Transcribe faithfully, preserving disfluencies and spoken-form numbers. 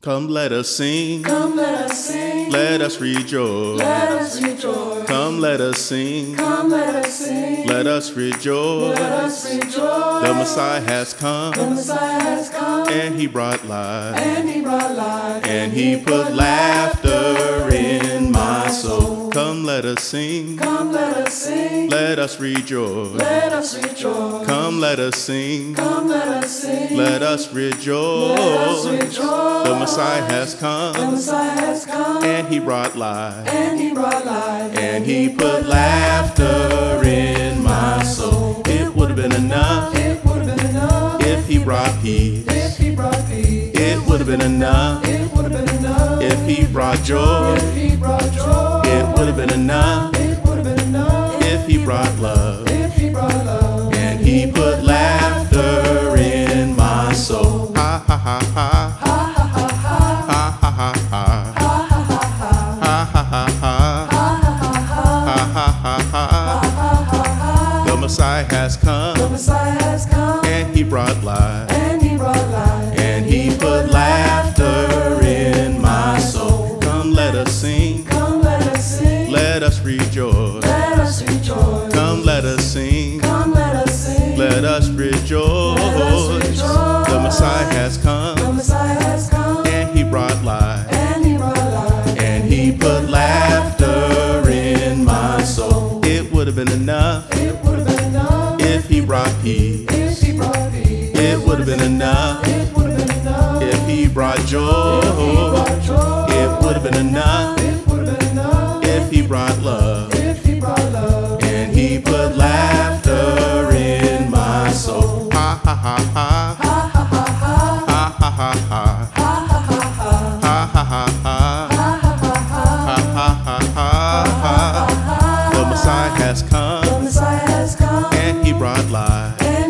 Come let us sing, Come let us sing, let us rejoice. let us rejoice. Come let us sing, Come let us sing, let us rejoice. let us rejoice. The Messiah has come, The Messiah has come, and he brought life, and he brought life, and he put laughter in my soul. Come let us sing, Come let us sing, let us rejoice. let us rejoice. Come let us sing, Come let us sing, let us let us rejoice. rejoice. The Messiah has The come, Messiah has come, and he brought life, and he brought life, and he put laughter in my soul. It would have been enough It would have been enough if he brought peace. if he brought peace. It would have been enough It would have been enough if he brought joy. if he brought joy. It would have been enough It would have been enough if he brought love, if he brought love, and he put laughter in my soul. Ha ha ha ha. Ha ha ha ha. Ha ha ha ha. Ha ha ha ha. The Messiah has The come, Messiah has come, and he brought life, and he brought life, and he put laughter in my soul. Come let us sing, Come let us sing, let us rejoice. let us rejoice. Come let us sing, Come let us sing, let us rejoice. rejoice. The Messiah has The come, Messiah has come, and he brought life, and he brought life, and he put laughter in my soul. It would have been enough It would have been enough if he brought peace. if he brought peace. It would have been enough It would have been enough if he brought joy. brought joy. It would have been enough It would have been enough if he brought love, if he brought love, and he put laughter in my soul. Ha ha ha ha. Ha ha ha ha. Ha ha ha ha. Ha ha ha ha. The Messiah has The come, Messiah has come, and he brought life, and